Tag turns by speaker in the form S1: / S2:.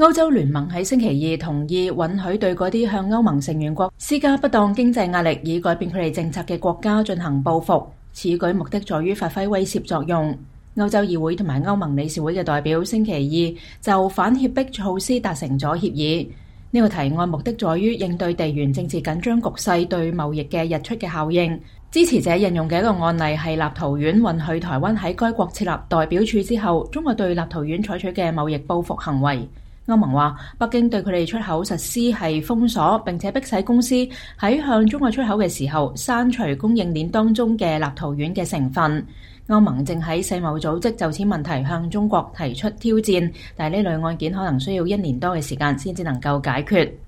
S1: 歐洲聯盟喺星期二同意允許對嗰啲向歐盟成員國施加不當經濟壓力以改變佢哋政策嘅國家進行報復。此舉目的在於發揮威懾作用。歐洲議會同埋歐盟理事會嘅代表星期二就反脅迫措施達成咗協議。呢個提案目的在於應對地緣政治緊張局勢對貿易嘅日出嘅效應。支持者引用嘅一個案例係立陶宛允許台灣喺該國設立代表處之後，中國對立陶宛採取嘅貿易報復行為。歐盟話北京對佢哋出口實施係封鎖，並且迫使公司喺向中國出口嘅時候刪除供應鏈當中嘅立陶宛嘅成分。歐盟正喺世貿組織就此問題向中國提出挑戰，但係呢類案件可能需要1年多嘅時間先至能夠解決。